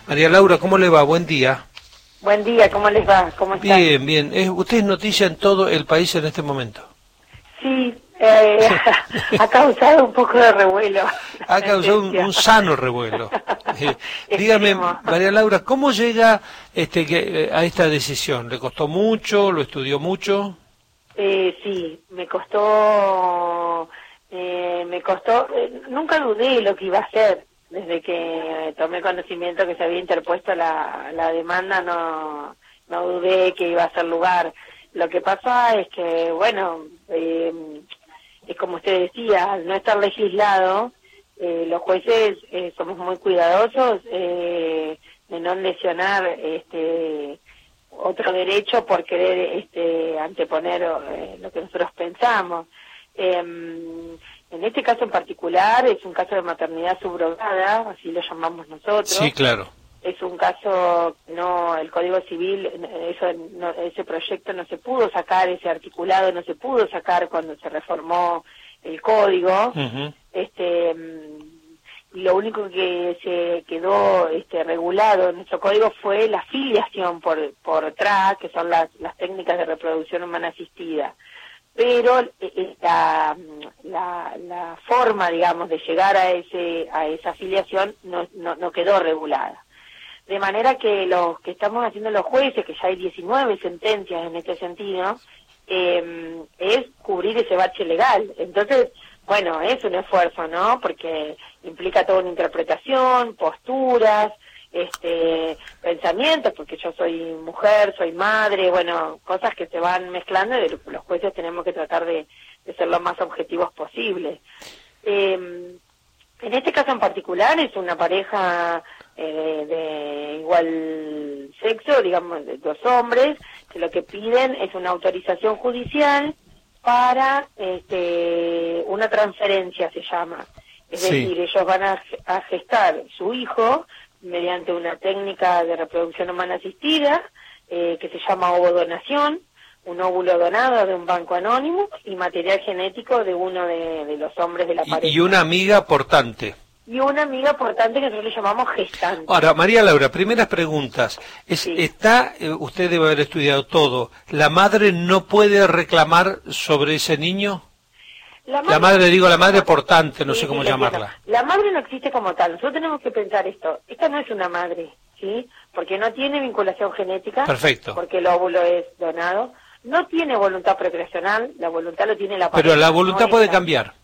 María Laura, ¿cómo le va? Buen día. Buen día, ¿cómo les va? ¿Cómo están? Bien, bien. Usted es noticia en todo el país en este momento. Sí, ha causado un poco de revuelo. Ha causado un sano revuelo. Dígame, María Laura, ¿cómo llega a esta decisión? ¿Le costó mucho? ¿Lo estudió mucho? Sí, me costó, nunca dudé lo que iba a hacer. Desde que tomé conocimiento que se había interpuesto la demanda, no dudé que iba a ser lugar. Lo que pasa es que, bueno, es como usted decía, al no estar legislado, los jueces somos muy cuidadosos de no lesionar otro derecho por querer anteponer lo que nosotros pensamos. En este caso en particular es un caso de maternidad subrogada, así lo llamamos nosotros. Sí, claro. Es un caso, no, el Código Civil, ese proyecto no se pudo sacar, ese articulado no se pudo sacar cuando se reformó el Código. Y lo único que se quedó regulado en nuestro Código fue la filiación por TRA, que son las técnicas de reproducción humana asistida. Pero la forma, digamos, de llegar a esa afiliación no quedó regulada. De manera que lo que estamos haciendo los jueces, que ya hay 19 sentencias en este sentido, es cubrir ese bache legal. Entonces, bueno, es un esfuerzo, ¿no? Porque implica toda una interpretación, posturas, pensamientos, porque yo soy mujer, soy madre, bueno, cosas que se van mezclando y los jueces tenemos que tratar de ser lo más objetivos posible. En este caso en particular es una pareja de igual sexo, digamos, de dos hombres, que lo que piden es una autorización judicial para una transferencia, se llama. Es decir, ellos van a gestar su hijo mediante una técnica de reproducción humana asistida que se llama ovodonación, un óvulo donado de un banco anónimo y material genético de uno de los hombres de la pareja. Y una amiga portante. Y una amiga portante que nosotros le llamamos gestante. Ahora, María Laura, primeras preguntas. Sí. Usted debe haber estudiado todo. ¿La madre no puede reclamar sobre ese niño? La madre portante, no sé cómo llamarla. La madre no existe como tal. Nosotros tenemos que pensar esto. Esta no es una madre, ¿sí? Porque no tiene vinculación genética. Perfecto. Porque el óvulo es donado. No tiene voluntad procreacional. La voluntad lo tiene la pareja. Pero la voluntad puede cambiar.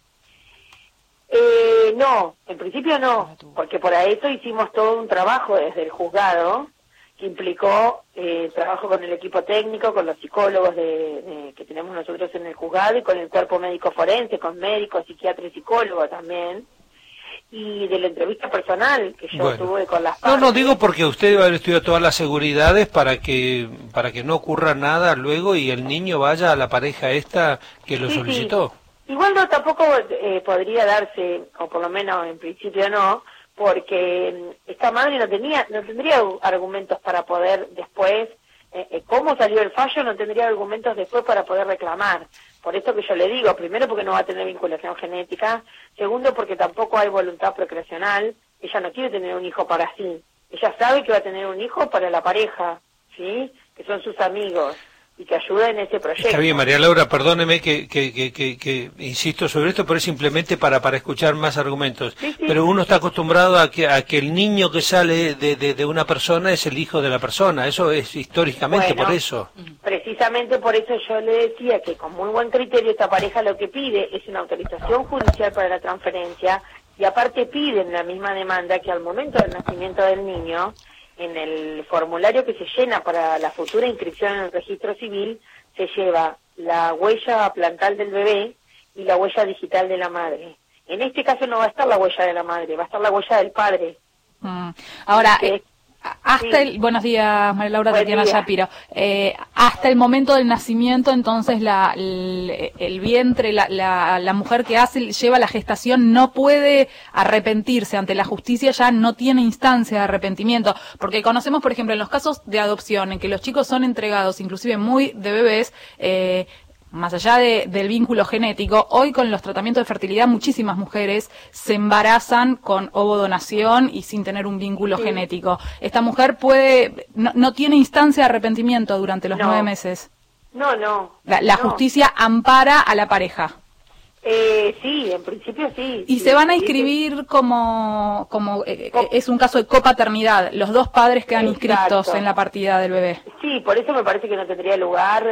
No, en principio no. Porque por eso hicimos todo un trabajo desde el juzgado que implicó trabajo con el equipo técnico, con los psicólogos que tenemos nosotros en el juzgado y con el cuerpo médico forense, con médicos, psiquiatras y psicólogos también, y de la entrevista personal que yo tuve con las partes. No, digo porque usted debe haber estudiado todas las seguridades para que no ocurra nada luego y el niño vaya a la pareja esta que lo solicitó. Sí. Igual no, tampoco podría darse, o por lo menos en principio no, porque esta madre no tendría argumentos para poder después, cómo salió el fallo, no tendría argumentos después para poder reclamar. Por eso que yo le digo, primero porque no va a tener vinculación genética, segundo porque tampoco hay voluntad procreacional, ella no quiere tener un hijo para sí, ella sabe que va a tener un hijo para la pareja, ¿sí? Que son sus amigos y que ayuda en ese proyecto. Está bien, María Laura, perdóneme que insisto sobre esto, pero es simplemente para escuchar más argumentos. Sí. Pero uno está acostumbrado a que el niño que sale de una persona es el hijo de la persona, eso es históricamente, por eso. Precisamente por eso yo le decía que con muy buen criterio esta pareja lo que pide es una autorización judicial para la transferencia y aparte piden la misma demanda que al momento del nacimiento del niño, en el formulario que se llena para la futura inscripción en el registro civil, se lleva la huella plantal del bebé y la huella digital de la madre. En este caso no va a estar la huella de la madre, va a estar la huella del padre. Ahora, buenos días, María Laura, Tatiana Shapiro. Hasta el momento del nacimiento, entonces, el vientre, la mujer que lleva la gestación no puede arrepentirse ante la justicia, ya no tiene instancia de arrepentimiento, porque conocemos, por ejemplo, en los casos de adopción, en que los chicos son entregados, inclusive muy de bebés, más allá del vínculo genético, hoy con los tratamientos de fertilidad muchísimas mujeres se embarazan con ovodonación y sin tener un vínculo genético. Esta mujer no tiene instancia de arrepentimiento durante los 9 meses. No. La justicia ampara a la pareja. Sí, en principio sí. Y sí, se van a inscribir como es un caso de copaternidad. Los dos padres quedan inscritos en la partida del bebé. Sí, por eso me parece que no tendría lugar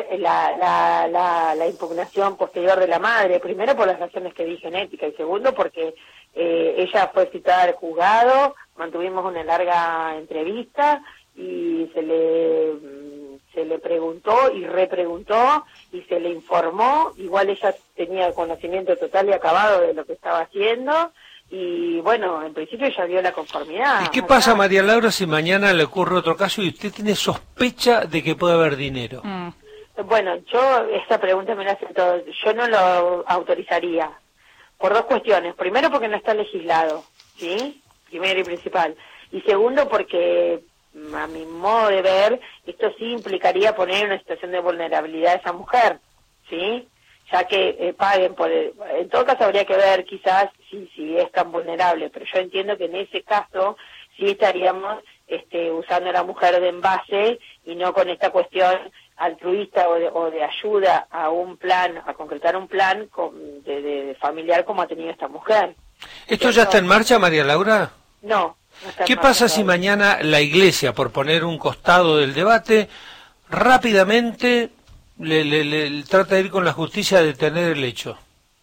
la impugnación posterior de la madre. Primero por las razones que di genética y segundo porque ella fue citada al juzgado, mantuvimos una larga entrevista y se le preguntó y repreguntó y se le informó. Igual ella tenía conocimiento total y acabado de lo que estaba haciendo y bueno, en principio ella vio la conformidad. ¿Y qué pasa, María Laura, si mañana le ocurre otro caso y usted tiene sospecha de que puede haber dinero? Bueno, esta pregunta me la hace todo. Yo no lo autorizaría por dos cuestiones. Primero porque no está legislado, ¿sí? Primero y principal. Y segundo porque a mi modo de ver, esto sí implicaría poner en una situación de vulnerabilidad a esa mujer, ¿sí? Ya que paguen por en todo caso habría que ver quizás si es tan vulnerable, pero yo entiendo que en ese caso sí estaríamos usando a la mujer de envase y no con esta cuestión altruista o de ayuda a un plan, a concretar un plan de familiar como ha tenido esta mujer. ¿Esto ya está en marcha, María Laura? No. ¿Qué pasa si mañana la Iglesia, por poner un costado del debate, rápidamente le trata de ir con la justicia a detener el hecho?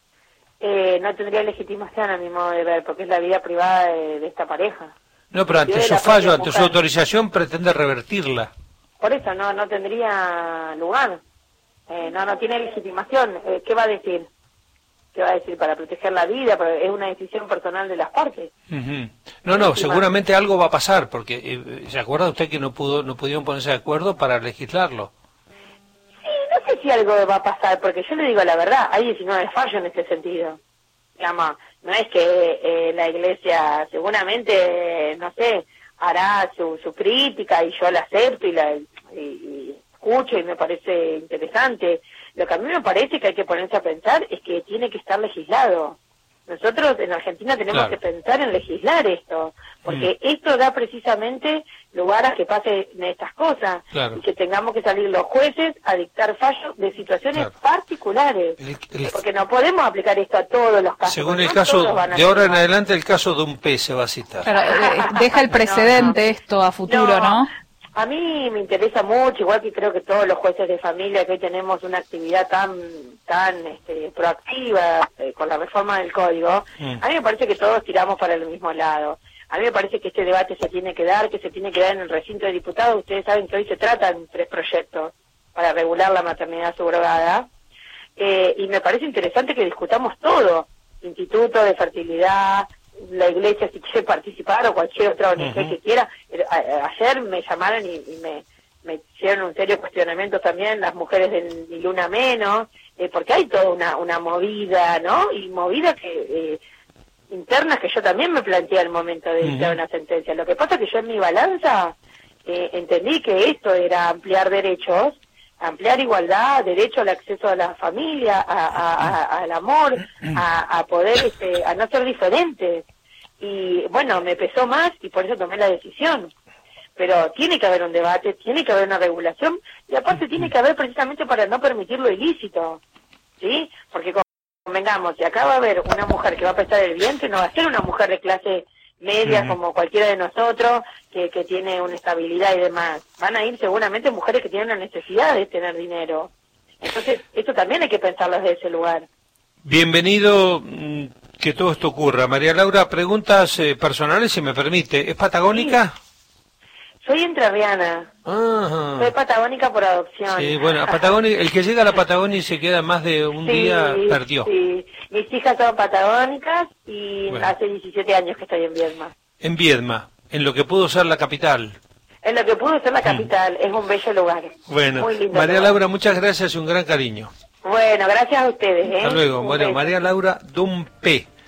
No tendría legitimación a mi modo de ver, porque es la vida privada de esta pareja. No, pero ante su fallo, ante su autorización, pretende revertirla. Por eso no tendría lugar. No tiene legitimación. ¿Qué va a decir? ¿Qué va a decir? Para proteger la vida, es una decisión personal de las partes. No, seguramente algo va a pasar, porque ¿se acuerda usted que no pudieron ponerse de acuerdo para legislarlo? Sí, no sé si algo va a pasar, porque yo le digo la verdad, hay 19 fallos en este sentido. Digamos, no es que la Iglesia seguramente, no sé, hará su crítica y yo la acepto y escucho y me parece interesante. Lo que a mí me parece que hay que ponerse a pensar es que tiene que estar legislado. Nosotros en Argentina tenemos que pensar en legislar esto, porque esto da precisamente lugar a que pasen estas cosas y que tengamos que salir los jueces a dictar fallos de situaciones particulares, porque no podemos aplicar esto a todos los casos. Según el caso, de ahora en adelante el caso de un pez se va a citar. Pero deja el precedente esto a futuro, ¿no? A mí me interesa mucho, igual que creo que todos los jueces de familia, que hoy tenemos una actividad tan proactiva con la reforma del código, a mí me parece que todos tiramos para el mismo lado. A mí me parece que este debate se tiene que dar, en el recinto de diputados. Ustedes saben que hoy se tratan 3 proyectos para regular la maternidad subrogada, y me parece interesante que discutamos todo, instituto de fertilidad, la Iglesia si quiere participar o cualquier otra ONG que quiera. Ayer me llamaron y me hicieron un serio cuestionamiento también las mujeres de Ni Luna Menos, porque hay toda una movida, ¿no? Y movida que internas que yo también me planteé al momento de dictar una sentencia. Lo que pasa es que yo en mi balanza entendí que esto era ampliar derechos, ampliar igualdad, derecho al acceso a la familia, al amor, a poder, a no ser diferentes. Y bueno, me pesó más y por eso tomé la decisión. Pero tiene que haber un debate, tiene que haber una regulación y aparte tiene que haber precisamente para no permitir lo ilícito, ¿sí? Porque convengamos, si acá va a haber una mujer que va a prestar el vientre, no va a ser una mujer de clase media como cualquiera de nosotros que tiene una estabilidad y demás. Van a ir seguramente mujeres que tienen la necesidad de tener dinero. Entonces, esto también hay que pensarlo desde ese lugar. Bienvenido que todo esto ocurra. María Laura, preguntas personales, si me permite. ¿Es patagónica? Sí. Soy entrerriana. Soy patagónica por adopción. Sí, bueno, Patagonia, el que llega a la Patagonia y se queda más de un día, perdió. Sí, mis hijas son patagónicas y hace 17 años que estoy en Viedma. En Viedma, en lo que pudo ser la capital. En lo que pudo ser la capital, es un bello lugar. Bueno, muy lindo María lugar. Laura, muchas gracias y un gran cariño. Bueno, gracias a ustedes. Hasta luego. Bueno, María Laura Dumpe.